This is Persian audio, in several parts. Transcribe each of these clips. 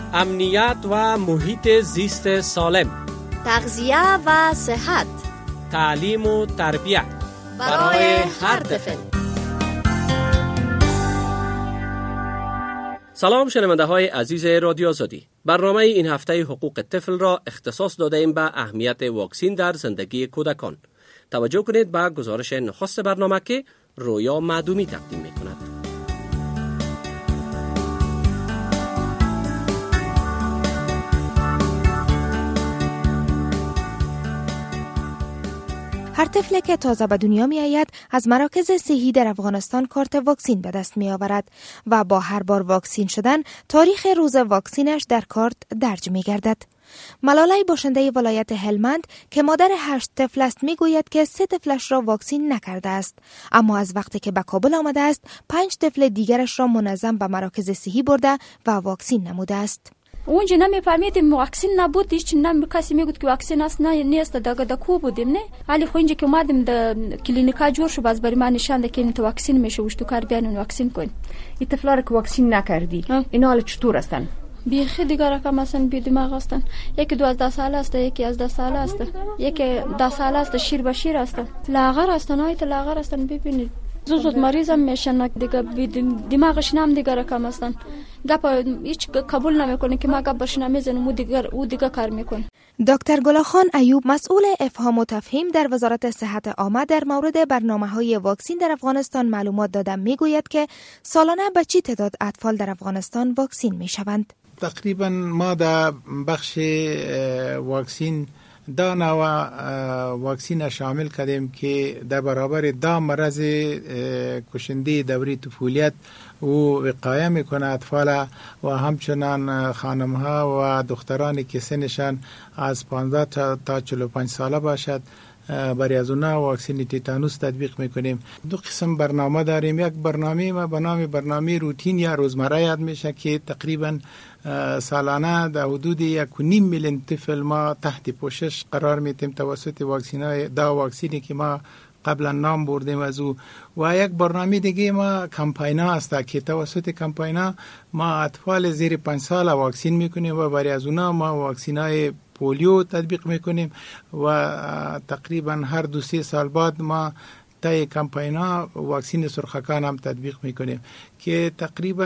امنیت و محیط زیست سالم، تغذیه و صحت، تعلیم و تربیت برای هر طفل. سلام شنونده های عزیز رادیو آزادی. برنامه این هفته حقوق طفل را اختصاص داده ایم به اهمیت واکسین در زندگی کودکان. توجه کنید به گزارش نخست برنامه که رویا معدومی تقدیم می کند. هر طفل که تازه به دنیا می آید از مراکز صحی در افغانستان کارت واکسین به دست می آورد و با هر بار واکسین شدن تاریخ روز واکسینش در کارت درج می گردد. ملالای باشنده ولایت هلمند که مادر 8 طفل است می گوید که 3 طفلش را واکسین نکرده است، اما از وقتی که به کابل آمده است 5 طفل دیگرش را منظم به مراکز صحی برده و واکسین نموده است. اونجا نمیفهمیدیم واکسین نبود، هیچ کسی میگفت که واکسین است، نه نیست، د کو بودیم نه. ولی خو اینجا که اومدیم د کلینیکا جور شو، باز برای ما نشان ده که واکسین میشه، وشتو کار بیان واکسین کن. این طفلا رو که واکسین نکردی اینا حالا چطور هستن؟ بیخی دیگر رقم هستن، بی دماغ هستن. یکی 12 ساله است، یکی 11 ساله است، یکی 10 ساله است، شیر به شیر است، لاغر هستن، هایت لاغر هستن. ببینید زود مریض هم میشن دیگه، دماغش نام دیگه رقم هستن. گپ هیچ قبول نمیکنه که ما گپ بشنم میزنم او دیگه کار میکنه. دکتر گلاخان ایوب مسئول افهام و تفهیم در وزارت صحت عامه در مورد برنامه‌های واکسین در افغانستان معلومات داده میگوید که سالانه به چه تعداد اطفال در افغانستان واکسین میشوند. تقریبا ما در بخش واکسین دا نوع واکسین شامل کردیم که در برابر دا مرض کشنده دوره طفولیت و وقایه میکنه اطفال و همچنان خانمها و دخترانی که سنشان از 15 تا 45 ساله باشد برای از اونها واکسین تیتانوس تطبیق میکنیم. 2 قسم برنامه داریم. یک برنامه ما به نام برنامه روتین یا روزمره یاد میشه که تقریبا سالانه در حدود 1.5 میلیون طفل ما تحت پوشش قرار میدیم توسط واکسینی که ما قبلا نام بردیم از او. و یک برنامه دیگه ما کمپاینا است که توسط کمپاینا ما اطفال زیر 5 سال واکسین میکنیم و برای از اونها ما واکسینای پولیو تطبیق میکنیم و تقریبا هر 2-3 سال بعد ما تای کمپاینا واکسین سرخکان هم تطبیق میکنیم که تقریبا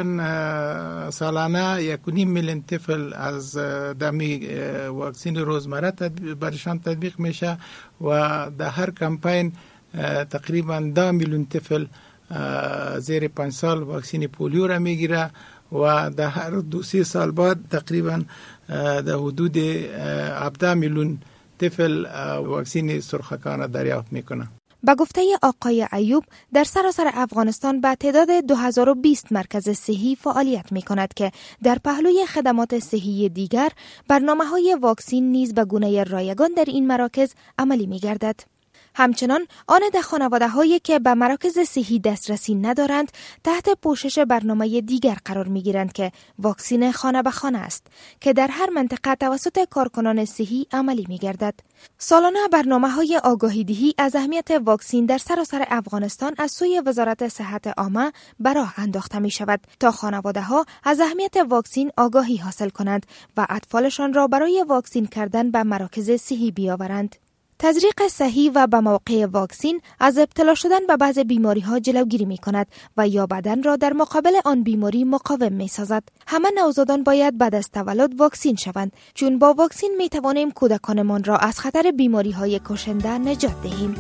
سالانه 1.5 میلیون طفل از دمی واکسین روزمره برشان تطبیق میشه و در هر کمپاین تقریبا 10 میلیون طفل زیر 5 سال واکسین پولیو را میگیره و در هر 2-3 سال بعد تقریبا در حدود 17 میلیون طفل واکسین سرخکان دریافت میکنه. با گفته آقای ایوب در سراسر افغانستان به تعداد 2020 مرکز صحی فعالیت می کند که در پهلوی خدمات صحی دیگر برنامه‌های واکسین نیز به گونه رایگان در این مراکز عملی می گردد. همچنان آن در خانواده‌هایی که به مراکز صحی دسترسی ندارند تحت پوشش برنامه دیگر قرار می‌گیرند که واکسین خانه به خانه است که در هر منطقه توسط کارکنان صحی عملی می‌گردد. سالانه برنامه‌های آگاهی‌دهی از اهمیت واکسین در سراسر افغانستان از سوی وزارت صحت عامه به راه انداخته می‌شود تا خانواده‌ها از اهمیت واکسین آگاهی حاصل کنند و اطفالشان را برای واکسین کردن به مراکز صحی بیاورند. تزریق صحیح و به موقع واکسین از ابتلا شدن به بعض بیماری‌ها جلوگیری می‌کند و یا بدن را در مقابل آن بیماری مقاوم می‌سازد. همه نوزادان باید بعد از تولد واکسین شوند، چون با واکسین می‌توانیم کودکانمان را از خطر بیماری‌های کشنده نجات دهیم.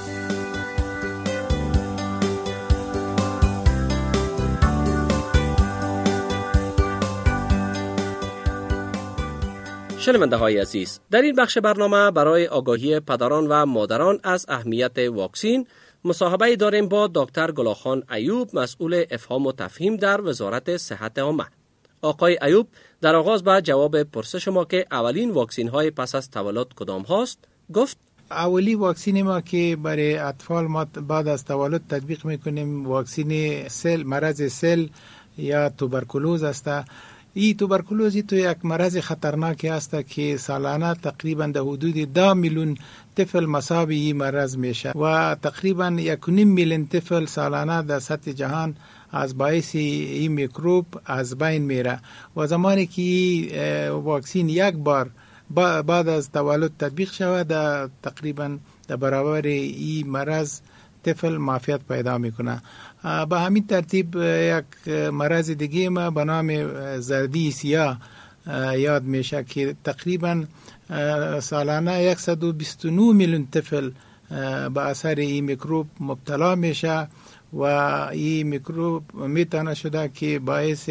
شنونده های عزیز، در این بخش برنامه برای آگاهی پدران و مادران از اهمیت واکسین مصاحبه داریم با دکتر گلاخان ایوب مسئول افهام و تفهیم در وزارت صحت عامه. آقای ایوب در آغاز به جواب پرسش ما که اولین واکسین های پس از تولد کدام هاست گفت اولی واکسین ما که برای اطفال ما بعد از تولد تطبیق میکنیم واکسین سل، مرض سل یا توبرکولوز است. این توبرکولوز تو یک مرض خطرناکی است که سالانه تقریبا در حدود 10 میلیون طفل مصاب این مرض میشه و تقریبا 1.5 میلیون طفل سالانه در سطح جهان از باعث این میکروب از بین میره و زمانی که واکسین یک بار بعد از تولد تطبیق شود تقریبا در برابر این مرض طفل معافیت پیدا میکنه. به همین ترتیب یک مرض دیگه ما به نام زردی سیاه یاد میشه که تقریبا سالانه 129 میلیون طفل به اثر این میکروب مبتلا میشه و این میکروب میتونه شده که باعث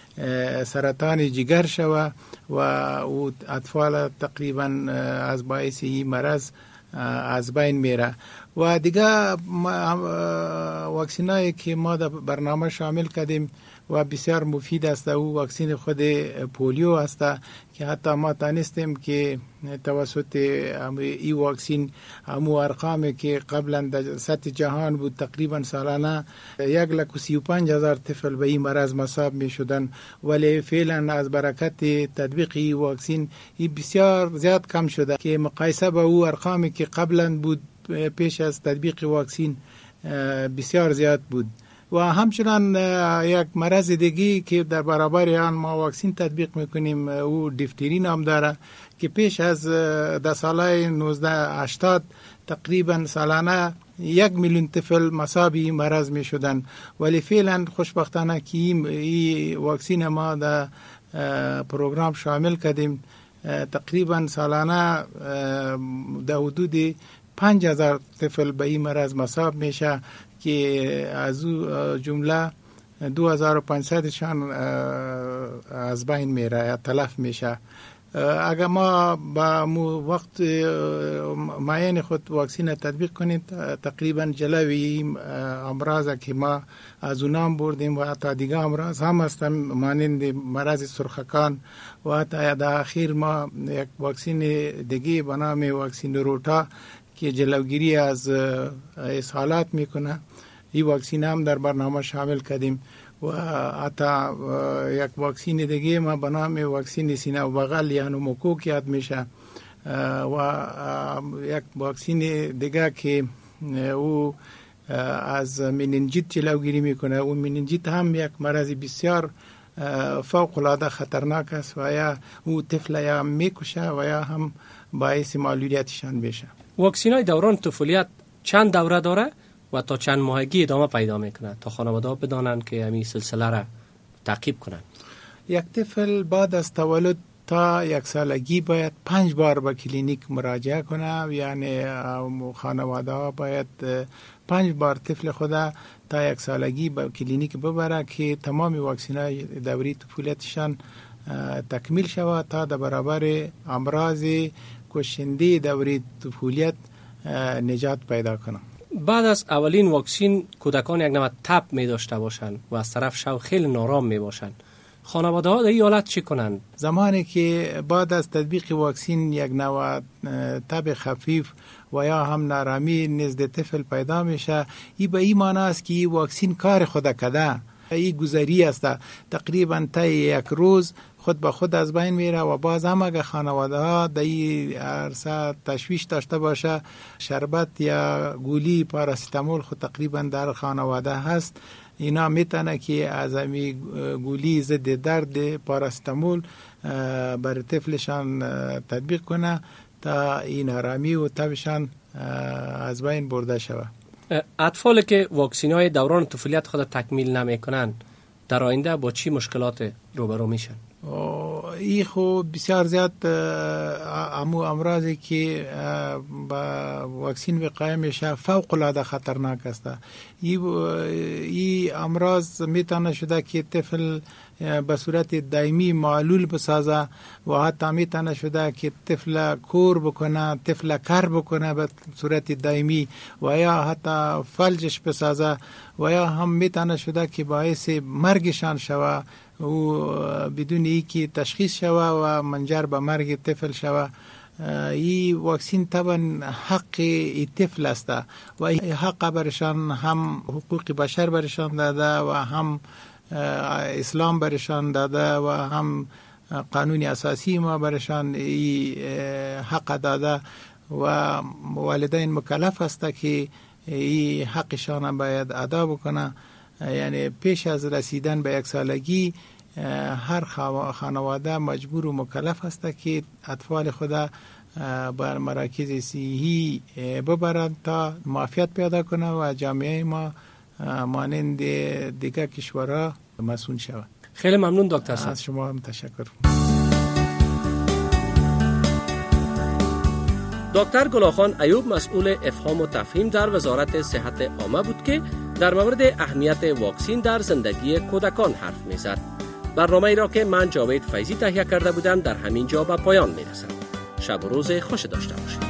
سرطان جگر شود و اطفال تقریبا از باعث این مرض از بین میره. و دیگه واکسینایی که ما در برنامه شامل کردیم و بسیار مفید است او واکسین خود پولیو است که حتی ما تانستیم که توسط این واکسین همو ارقامی که قبلا در سطح جهان بود تقریبا سالانه 135,000 طفل به این مرض مصاب می شدن، ولی فعلا از برکت تطبیق این واکسین این بسیار زیاد کم شده که مقایسه با او ارقامی که قبلا بود پیش از تطبیق واکسین بسیار زیاد بود. و همچنان یک مرض دیگی که در برابر آن ما واکسین تطبیق میکنیم او دیفتری نام داره که پیش از در سال 1980 تقریبا سالانه 1 میلیون طفل مصاب این مرض می شدن، ولی فعلا خوشبختانه که این واکسین ما در پروگرام شامل کردیم تقریبا سالانه در حدود 5,000 طفل به این مرض مصاب میشه که از جمله 2,500 شان از بین میره یا تلف میشه. اگر ما با وقت معین خود واکسین تطبیق کنیم تقریبا جلوی امراض که ما از اونام بردیم و حتی دیگه امراض هم هستن مانند مرض سرخکان و حتی در اخیر ما یک واکسین دیگه به نام واکسین روتا که جلوگیری از اسهالات میکنه این واکسین هم در برنامه شامل کردیم و حتی یک واکسین دیگه ما به نام واکسین سینه و بغل یا نوموکوک یاد میشه و یک واکسین دیگه که او از مننجیت جلوگیری میکنه. اون مننجیت هم یک مرض بسیار فوق العاده خطرناک است و یا او طفل یا میکشه و یا هم باعث معلولیتشان میشه. واکسین های دوران طفولیت چند دوره داره و تا چند ماهگی ادامه پیدا میکنه تا خانواده ها بدانند که همین سلسله را تعقیب کنند؟ یک طفل بعد از تولد تا 1 سالگی باید 5 بار به کلینیک مراجعه کنه، یعنی خانواده ها باید 5 بار طفل خود تا 1 سالگی به کلینیک ببره که تمام واکسین های دوره طفولیتشان تکمیل شود تا در برابر امراض کشنده دوره طفولیت نجات پیدا کنه. بعد از اولین واکسین کودکان یک نوع تب می داشته باشند و از طرف شو خیلی نارام می باشند. خانواده ها در این حالت چی کنند؟ زمانی که بعد از تطبیق واکسین یک نوع تب خفیف و یا هم نارامی نزد طفل پیدا میشه، این به این معنی است که این واکسین کار خود کرده. این گذری است، تقریبا تا 1 روز خود به خود از بین میره و باز هم اگه خانواده ها در این عرصه تشویش داشته باشه شربت یا گولی پاراستامول خود تقریبا در خانواده هست، اینا میتونه که از امی گولی ضد درد پاراستامول بر طفلشان تطبیق کنه تا این آرامی و تبشان از بین برده شود. اطفالی که واکسین های دوران طفولیت خود تکمیل نمی کنند در آینده با چی مشکلات روبرو میشن؟ این خو بسیار زیاد امراضی که با واکسین وقایه میشه فوق العاده خطرناک است. این امراض میتونه شده که طفل به صورت دائمی معلول بسازه و حتی میتونه شده که طفل کور بکنه، طفل کر بکنه به صورت دائمی و یا حتی فلجش بسازه و یا هم میتونه شده که باعث مرگشان شوه و بدون اینکه تشخیص شوه و منجر به مرگ طفل شوه. این واکسین طبعا حق طفل است و این حق برشان هم حقوق بشر برشان داده و هم اسلام برشان داده و هم قانون اساسی ما برشان حق داده و والدین مکلف است که این حقشان باید ادا بکنه. یعنی پیش از رسیدن به 1 سالگی هر خانواده مجبور و مکلف است که اطفال خود بر مراکز صحی ببرند تا معافیت پیدا کنه و جامعه ما مانند دیگر کشورها مسئول شود. خیلی ممنون دکتر صاحب. از شما هم تشکر. دکتر گلاخان ایوب مسئول افهام و تفهیم در وزارت صحت عامه بود که در مورد اهمیت واکسین در زندگی کودکان حرف می‌زد. برنامه‌ای را که من جاوید فیضی تهیه کرده بودم در همین جا به پایان می‌رسد. شب و روز خوش داشته باشید.